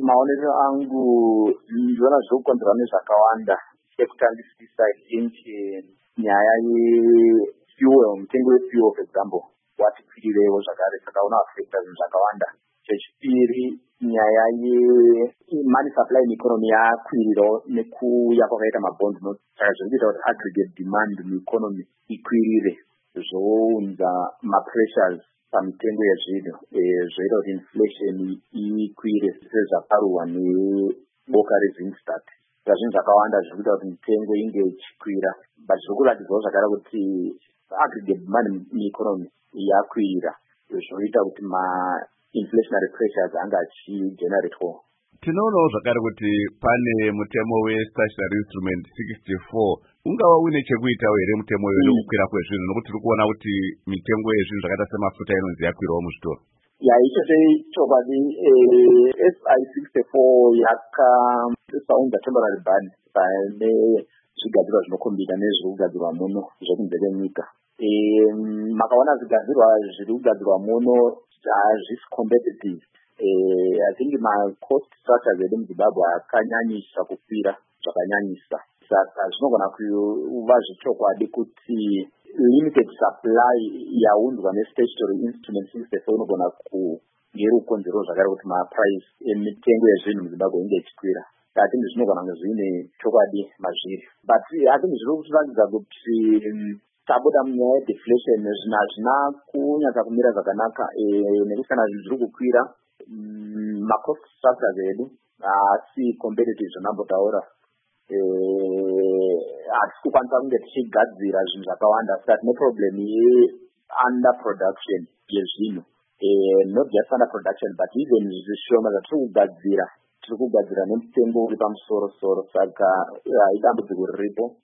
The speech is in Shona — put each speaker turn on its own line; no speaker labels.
maonero angu ndinoona zvinokonzerwa nezvakawanda. Chekutangisisa chinchi nyaya yefuel, mutengo wefuel for example wati kwirirewo zvakare, saka unoafekta zvinhu zvakawanda. Chechipiri nyaya yemoney supply neeconomy yakwirirawo nekuuya kwakaita mabonds, saka zviri kuita kuti aggregate demand mueconomy ikwirire, zvounza mapressures pamitengo yezvinhu, zvoita kuti inflation ikwire sezvaparuwa neboka reZimstat. Zvinhu zvakawanda zviri kuita kuti mitengo inge ichikwira, but zviri kuratidzawo zvakare kuti aggregate demand mueconomy yakwira, zvoita kuti inflationary pressures anga achigeneratwa.
Tinoonawo zvakare kuti pane mutemo westatutory instrument 64 ungava une chekuitawo here mutemo uyu nekukwira kwezvinhu, nokuti tiri kuona kuti mitengo yezvinhu zvakaita semafuta inonzi yakwirawo muzvitoro.
Icho chokwadi. SI 64 yakasaunza temporary ban pane zvigadzirwa zvinokombika nezviri kugadzirwa muno zvekunze kwenyika. Makaona zvigadzirwa zviri kugadzirwa muno hazvisi competitive. I think cost structures edu muZimbabwe akanyanyisa kukwira zvakanyanyisa, saka zvinogona kuva zvechokwadi kuti limited supply yaunzwa nestatutory instrument 64 inogona kungerukonzero zvakare kuti maprice emitengo yezvinhu muZimbabwe inge ichikwira. I think zvinogona kunge zvine chokwadi mazviri, but I think zviri kutiratidza kuti tabuda munyaya yedeflation, zvinhu hazvina kunyatsa kumira zvakanaka, nekuti kana zvinhu zviri kukwira macost structures edu haasi competitive zvonambotaura. Hatisi kukwanisa kunge tichigadzira zvinhu zvakawanda, saka tine problem ye-underproduction yezvinhu. Not just underproduction, but even zvishoma zvatiri kugadzira nemutengo uri pamusoro-soro, saka idambudziko riripo.